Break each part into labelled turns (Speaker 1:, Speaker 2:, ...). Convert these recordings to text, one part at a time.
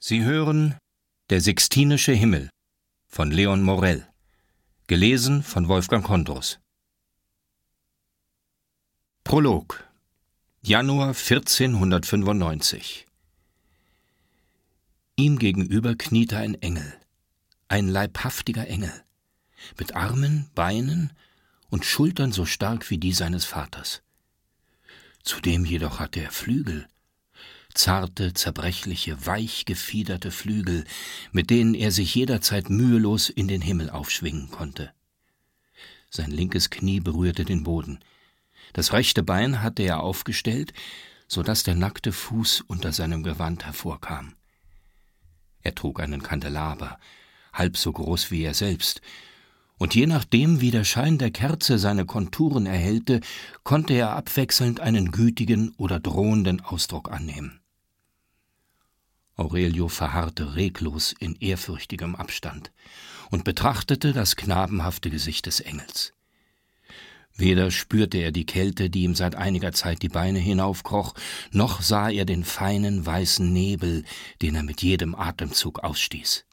Speaker 1: Sie hören Der Sixtinische Himmel von Leon Morell, gelesen von Wolfgang Kondrus. Prolog, Januar 1495. Ihm gegenüber kniete ein Engel, ein leibhaftiger Engel, mit Armen, Beinen und Schultern so stark wie die seines Vaters. Zudem jedoch hatte er Flügel, zarte, zerbrechliche, weich gefiederte Flügel, mit denen er sich jederzeit mühelos in den Himmel aufschwingen konnte. Sein linkes Knie berührte den Boden. Das rechte Bein hatte er aufgestellt, so dass der nackte Fuß unter seinem Gewand hervorkam. Er trug einen Kandelaber, halb so groß wie er selbst, und je nachdem, wie der Schein der Kerze seine Konturen erhellte, konnte er abwechselnd einen gütigen oder drohenden Ausdruck annehmen. Aurelio verharrte reglos in ehrfürchtigem Abstand und betrachtete das knabenhafte Gesicht des Engels. Weder spürte er die Kälte, die ihm seit einiger Zeit die Beine hinaufkroch, noch sah er den feinen, weißen Nebel, den er mit jedem Atemzug ausstieß.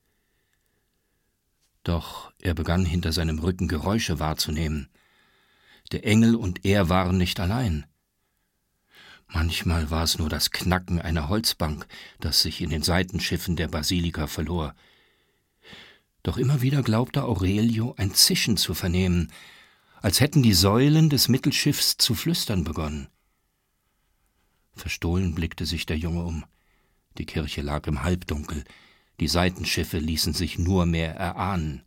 Speaker 1: Doch er begann hinter seinem Rücken Geräusche wahrzunehmen. Der Engel und er waren nicht allein. Manchmal war es nur das Knacken einer Holzbank, das sich in den Seitenschiffen der Basilika verlor. Doch immer wieder glaubte Aurelio ein Zischen zu vernehmen, als hätten die Säulen des Mittelschiffs zu flüstern begonnen. Verstohlen blickte sich der Junge um. Die Kirche lag im Halbdunkel, die Seitenschiffe ließen sich nur mehr erahnen.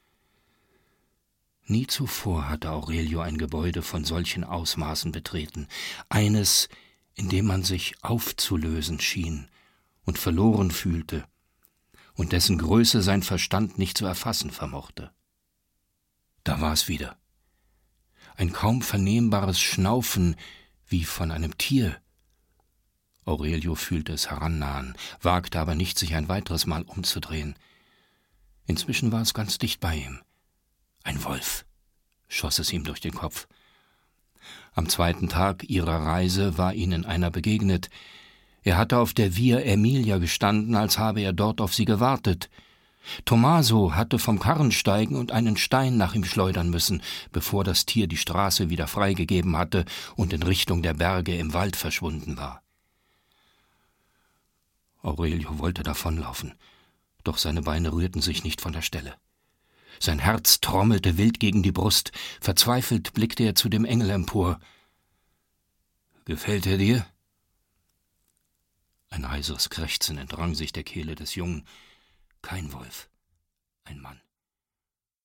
Speaker 1: Nie zuvor hatte Aurelio ein Gebäude von solchen Ausmaßen betreten, eines, in dem man sich aufzulösen schien und verloren fühlte und dessen Größe sein Verstand nicht zu erfassen vermochte. Da war es wieder. Ein kaum vernehmbares Schnaufen wie von einem Tier. Aurelio fühlte es herannahen, wagte aber nicht, sich ein weiteres Mal umzudrehen. Inzwischen war es ganz dicht bei ihm. Ein Wolf, schoss es ihm durch den Kopf. Am zweiten Tag ihrer Reise war ihnen einer begegnet. Er hatte auf der Via Aemilia gestanden, als habe er dort auf sie gewartet. Tommaso hatte vom Karren steigen und einen Stein nach ihm schleudern müssen, bevor das Tier die Straße wieder freigegeben hatte und in Richtung der Berge im Wald verschwunden war. Aurelio wollte davonlaufen, doch seine Beine rührten sich nicht von der Stelle. Sein Herz trommelte wild gegen die Brust, verzweifelt blickte er zu dem Engel empor. »Gefällt er dir?« Ein heiseres Krächzen entrang sich der Kehle des Jungen. Kein Wolf.